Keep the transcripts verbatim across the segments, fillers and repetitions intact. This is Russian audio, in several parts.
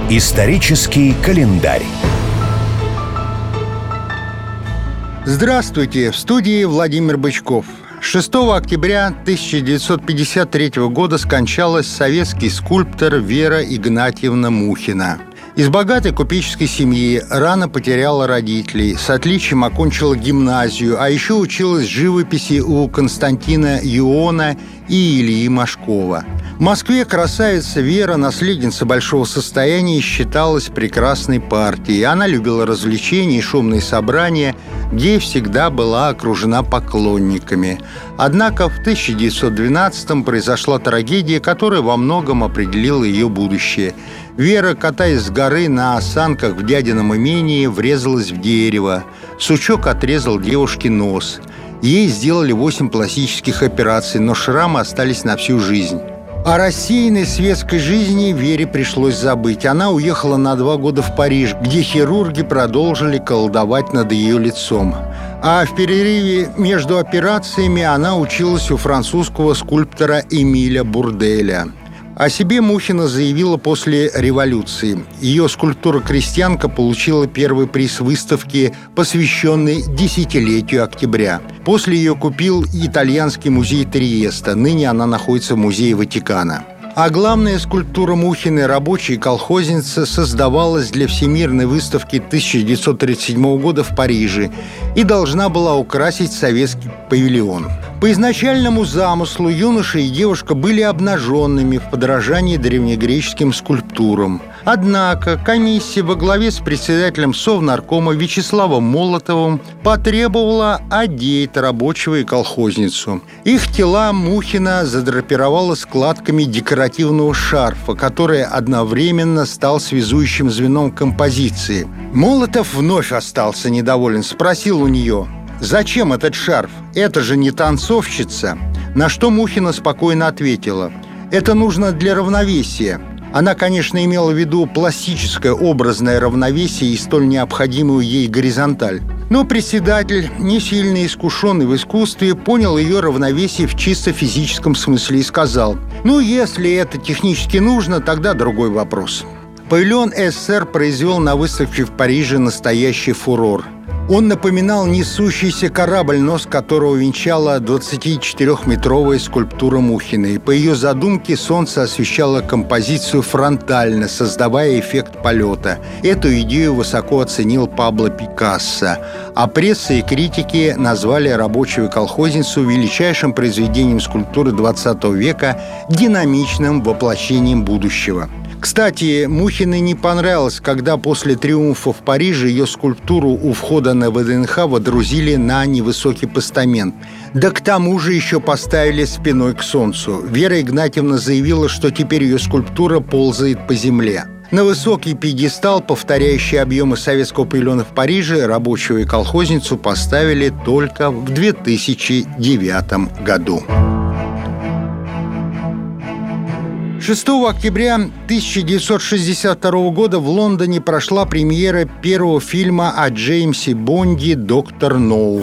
Исторический календарь. Здравствуйте! В студии Владимир Бычков. шестого октября тысяча девятьсот пятьдесят третьего года скончалась советский скульптор Вера Игнатьевна Мухина. Из богатой купеческой семьи, рано потеряла родителей, с отличием окончила гимназию, а еще училась живописи у Константина Юона и Ильи Машкова. В Москве красавица Вера, наследница большого состояния, считалась прекрасной партией. Она любила развлечения и шумные собрания, где всегда была окружена поклонниками. Однако в тысяча девятьсот двенадцатом произошла трагедия, которая во многом определила ее будущее. Вера, катаясь с горы на санках в дядином имении, врезалась в дерево. Сучок отрезал девушке нос. Ей сделали восемь пластических операций, но шрамы остались на всю жизнь. О рассеянной светской жизни Вере пришлось забыть. Она уехала на два года в Париж, где хирурги продолжили колдовать над ее лицом. А в перерыве между операциями она училась у французского скульптора Эмиля Бурделя. О себе Мухина заявила после революции. Ее скульптура «Крестьянка» получила первый приз выставки, посвященной десятилетию октября. После ее купил итальянский музей Триеста. Ныне она находится в музее Ватикана. А главная скульптура Мухиной, рабочая колхозница, создавалась для Всемирной выставки тысяча девятьсот тридцать седьмого года в Париже и должна была украсить советский павильон. По изначальному замыслу юноша и девушка были обнаженными в подражании древнегреческим скульптурам. Однако комиссия во главе с председателем Совнаркома Вячеславом Молотовым потребовала одеть рабочего и колхозницу. Их тела Мухина задрапировала складками декоративного шарфа, который одновременно стал связующим звеном композиции. Молотов вновь остался недоволен, спросил у нее: «Зачем этот шарф? Это же не танцовщица». На что Мухина спокойно ответила: «Это нужно для равновесия». Она, конечно, имела в виду пластическое образное равновесие и столь необходимую ей горизонталь. Но председатель, не сильно искушенный в искусстве, понял ее равновесие в чисто физическом смысле и сказал: «Ну, если это технически нужно, тогда другой вопрос». Павильон СССР произвел на выставке в Париже настоящий фурор. Он напоминал несущийся корабль, нос которого венчала двадцатичетырёхметровая скульптура Мухиной. По ее задумке солнце освещало композицию фронтально, создавая эффект полета. Эту идею высоко оценил Пабло Пикассо. А пресса и критики назвали рабочую колхозницу величайшим произведением скульптуры двадцатого века, динамичным воплощением будущего. Кстати, Мухиной не понравилось, когда после триумфа в Париже ее скульптуру у входа на ВДНХ водрузили на невысокий постамент. Да к тому же еще поставили спиной к солнцу. Вера Игнатьевна заявила, что теперь ее скульптура ползает по земле. На высокий пьедестал, повторяющий объемы советского павильона в Париже, рабочую и колхозницу поставили только в две тысячи девятом году. шестого октября тысяча девятьсот шестьдесят второго года в Лондоне прошла премьера первого фильма о Джеймсе Бонде «Доктор Ноу».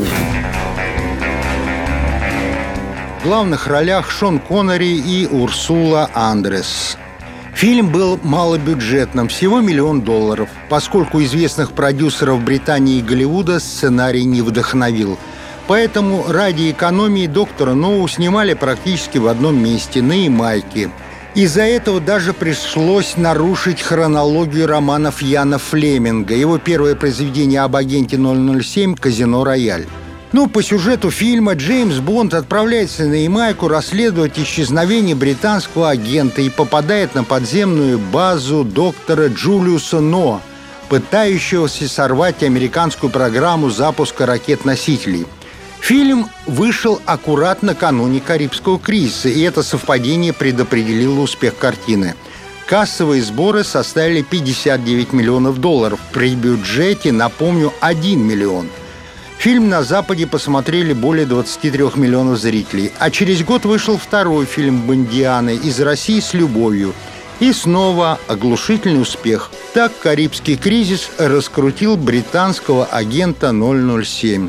В главных ролях Шон Коннери и Урсула Андрес. Фильм был малобюджетным, всего миллион долларов, поскольку известных продюсеров Британии и Голливуда сценарий не вдохновил. Поэтому ради экономии «Доктора Ноу» снимали практически в одном месте, на Ямайке. Из-за этого даже пришлось нарушить хронологию романов Яна Флеминга. Его первое произведение об агенте ноль ноль семь «Казино Рояль». Ну, по сюжету фильма Джеймс Бонд отправляется на Ямайку расследовать исчезновение британского агента и попадает на подземную базу доктора Джулиуса Но, пытающегося сорвать американскую программу запуска ракет-носителей. Фильм вышел аккурат накануне Карибского кризиса, и это совпадение предопределило успех картины. Кассовые сборы составили пятьдесят девять миллионов долларов, при бюджете, напомню, один миллион. Фильм на Западе посмотрели более двадцати трёх миллионов зрителей, а через год вышел второй фильм Бондианы «Из России с любовью». И снова оглушительный успех. Так Карибский кризис раскрутил британского агента ноль ноль семь.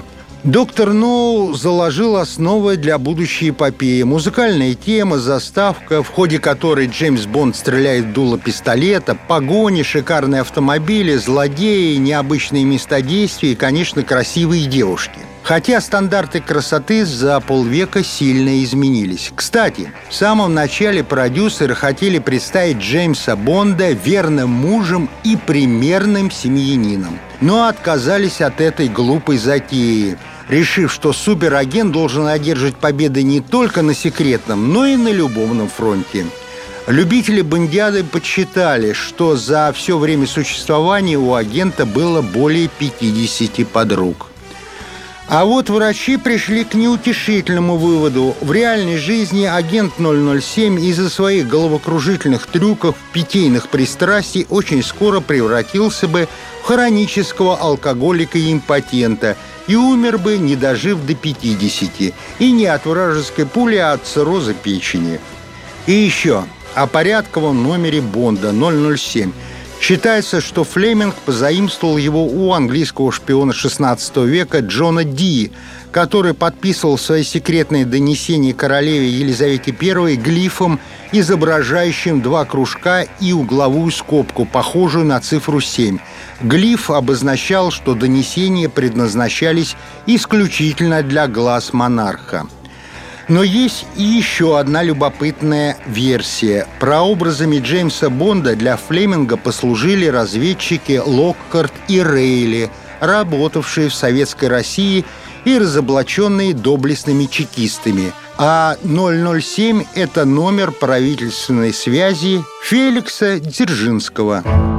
Доктор Ноу заложил основы для будущей эпопеи. Музыкальная тема, заставка, в ходе которой Джеймс Бонд стреляет в дуло пистолета, погони, шикарные автомобили, злодеи, необычные места действия и, конечно, красивые девушки. Хотя стандарты красоты за полвека сильно изменились. Кстати, в самом начале продюсеры хотели представить Джеймса Бонда верным мужем и примерным семьянином, но отказались от этой глупой затеи, решив, что суперагент должен одерживать победы не только на секретном, но и на любовном фронте. Любители бондиады подсчитали, что за все время существования у агента было более пятидесяти подруг. А вот врачи пришли к неутешительному выводу. В реальной жизни агент ноль ноль семь из-за своих головокружительных трюков, питейных пристрастий очень скоро превратился бы в хронического алкоголика и импотента и умер бы, не дожив до пятидесяти, и не от вражеской пули, а от цирроза печени. И еще о порядковом номере Бонда ноль ноль семь. Считается, что Флеминг позаимствовал его у английского шпиона шестнадцатого века Джона Ди, который подписывал свои секретные донесения королеве Елизавете Первой глифом, изображающим два кружка и угловую скобку, похожую на цифру семь. Глиф обозначал, что донесения предназначались исключительно для глаз монарха. Но есть и еще одна любопытная версия. Прообразами Джеймса Бонда для Флеминга послужили разведчики Локхарт и Рейли, работавшие в Советской России и разоблаченные доблестными чекистами. А ноль ноль семь – это номер правительственной связи Феликса Дзержинского.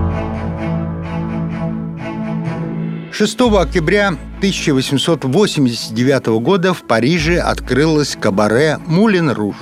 шестого октября тысяча восемьсот восемьдесят девятого года в Париже открылось кабаре «Мулен Руж».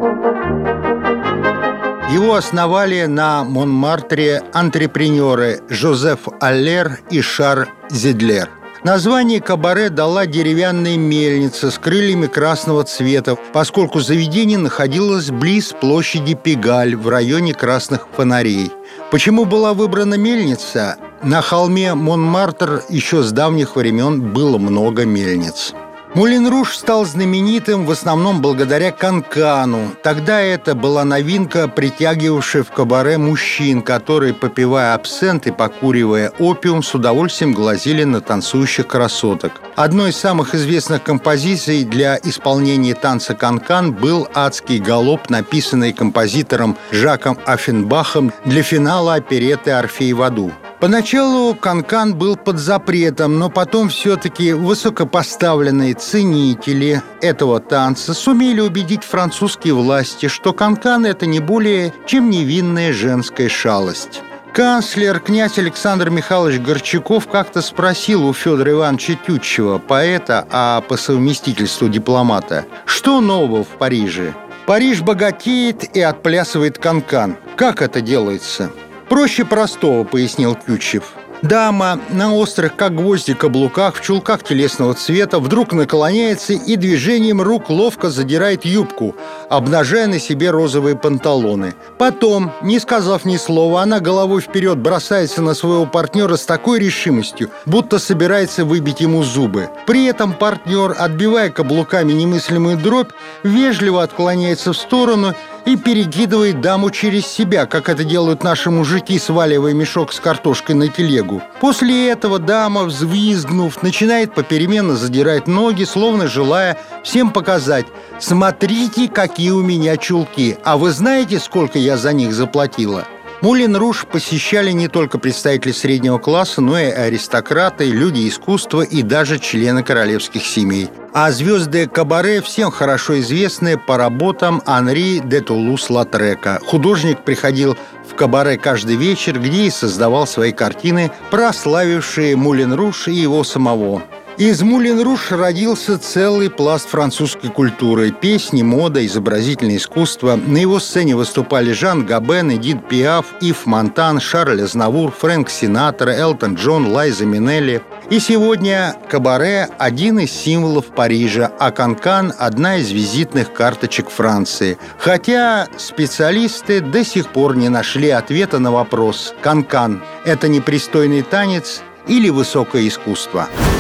Его основали на Монмартре антрепренеры Жозеф Аллер и Шарль Зидлер. Название кабаре дала деревянная мельница с крыльями красного цвета, поскольку заведение находилось близ площади Пегаль в районе красных фонарей. Почему была выбрана мельница? На холме Монмартр еще с давних времен было много мельниц. Мулен Руж стал знаменитым в основном благодаря канкану. Тогда это была новинка, притягивавшая в кабаре мужчин, которые, попивая абсент и покуривая опиум, с удовольствием глазели на танцующих красоток. Одной из самых известных композиций для исполнения танца канкан был «Адский галоп», написанный композитором Жаком Оффенбахом для финала оперетты «Орфей в аду». Поначалу канкан был под запретом, но потом все-таки высокопоставленные ценители этого танца сумели убедить французские власти, что канкан – это не более чем невинная женская шалость. Канцлер князь Александр Михайлович Горчаков как-то спросил у Федора Ивановича Тютчева, поэта, а по совместительству дипломата, что нового в Париже? Париж богатеет и отплясывает канкан. Как это делается? «Проще простого», — пояснил Тютчев. Дама на острых, как гвозди, каблуках, в чулках телесного цвета вдруг наклоняется и движением рук ловко задирает юбку, обнажая на себе розовые панталоны. Потом, не сказав ни слова, она головой вперед бросается на своего партнера с такой решимостью, будто собирается выбить ему зубы. При этом партнер, отбивая каблуками немыслимую дробь, вежливо отклоняется в сторону и перекидывает даму через себя, как это делают наши мужики, сваливая мешок с картошкой на телегу. После этого дама, взвизгнув, начинает попеременно задирать ноги, словно желая всем показать: «Смотрите, какие у меня чулки, а вы знаете, сколько я за них заплатила?» Мулен Руж посещали не только представители среднего класса, но и аристократы, люди искусства и даже члены королевских семей. А звезды кабаре всем хорошо известны по работам Анри де Тулус-Латрека. Художник приходил в кабаре каждый вечер, где и создавал свои картины, прославившие Мулен Руж и его самого. Из Мулен Руж родился целый пласт французской культуры: песни, мода, изобразительное искусство. На его сцене выступали Жан Габен, Эдит Пиаф, Ив Монтан, Шарль Азнавур, Фрэнк Синатра, Элтон Джон, Лайза Минелли. И сегодня кабаре – один из символов Парижа, а канкан – одна из визитных карточек Франции. Хотя специалисты до сих пор не нашли ответа на вопрос: канкан – это непристойный танец или высокое искусство?